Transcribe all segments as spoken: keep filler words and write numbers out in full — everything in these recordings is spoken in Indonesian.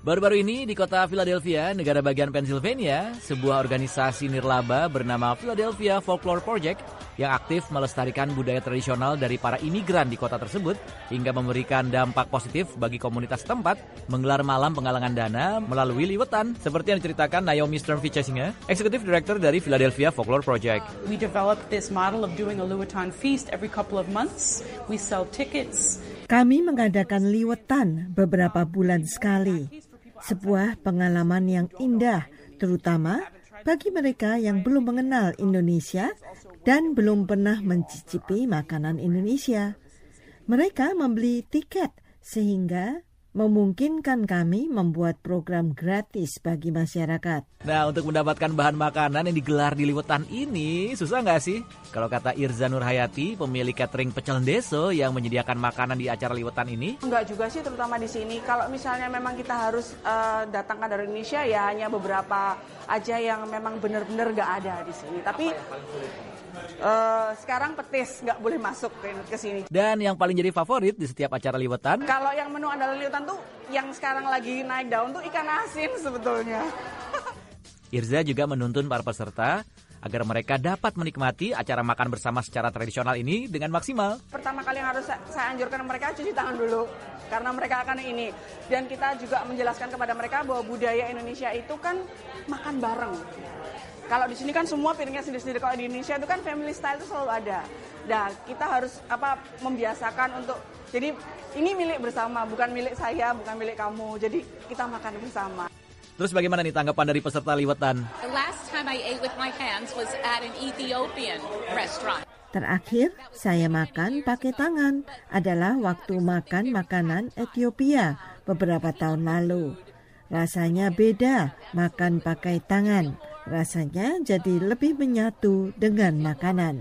Baru-baru ini di kota Philadelphia, negara bagian Pennsylvania, sebuah organisasi nirlaba bernama Philadelphia Folklore Project yang aktif melestarikan budaya tradisional dari para imigran di kota tersebut hingga memberikan dampak positif bagi komunitas tempat menggelar malam penggalangan dana melalui liwetan seperti yang diceritakan Naomi Sternfichesinga, Executive Director dari Philadelphia Folklore Project. We developed this model of doing a Liwetan feast every couple of months. We sell tickets. Kami mengadakan liwetan beberapa bulan sekali. Sebuah pengalaman yang indah, terutama bagi mereka yang belum mengenal Indonesia dan belum pernah mencicipi makanan Indonesia. Mereka membeli tiket sehingga memungkinkan kami membuat program gratis bagi masyarakat. Nah, untuk mendapatkan bahan makanan yang digelar di liwetan ini, susah nggak sih? Kalau kata Irza Nurhayati, pemilik catering Pecel Deso yang menyediakan makanan di acara liwetan ini. Enggak juga sih, terutama di sini. Kalau misalnya memang kita harus uh, datangkan dari Indonesia, ya hanya beberapa aja yang memang benar-benar nggak ada di sini. Tapi Uh, sekarang petis nggak boleh masuk ke sini. Dan yang paling jadi favorit di setiap acara liwetan, kalau yang menu andalan liwetan tuh yang sekarang lagi naik daun tuh ikan asin sebetulnya. Irza juga menuntun para peserta agar mereka dapat menikmati acara makan bersama secara tradisional ini dengan maksimal. Pertama kali yang harus saya anjurkan mereka cuci tangan dulu, karena mereka akan ini. Dan kita juga menjelaskan kepada mereka bahwa budaya Indonesia itu kan makan bareng. Kalau di sini kan semua piringnya sendiri-sendiri. Kalau di Indonesia itu kan family style itu selalu ada. Nah, kita harus apa membiasakan untuk, jadi ini milik bersama, bukan milik saya, bukan milik kamu. Jadi kita makan bersama. Terus bagaimana nih tanggapan dari peserta liwetan? The last time I ate with my hands was at an Ethiopian restaurant. Terakhir, saya makan pakai tangan adalah waktu makan makanan Ethiopia beberapa tahun lalu. Rasanya beda makan pakai tangan. Rasanya jadi lebih menyatu dengan makanan.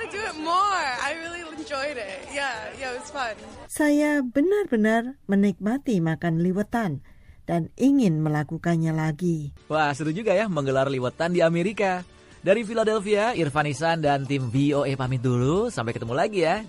Saya benar-benar menikmati makan liwetan dan ingin melakukannya lagi. Wah, seru juga ya menggelar liwetan di Amerika. Dari Philadelphia, Irfan Ihsan dan tim V O A pamit dulu. Sampai ketemu lagi ya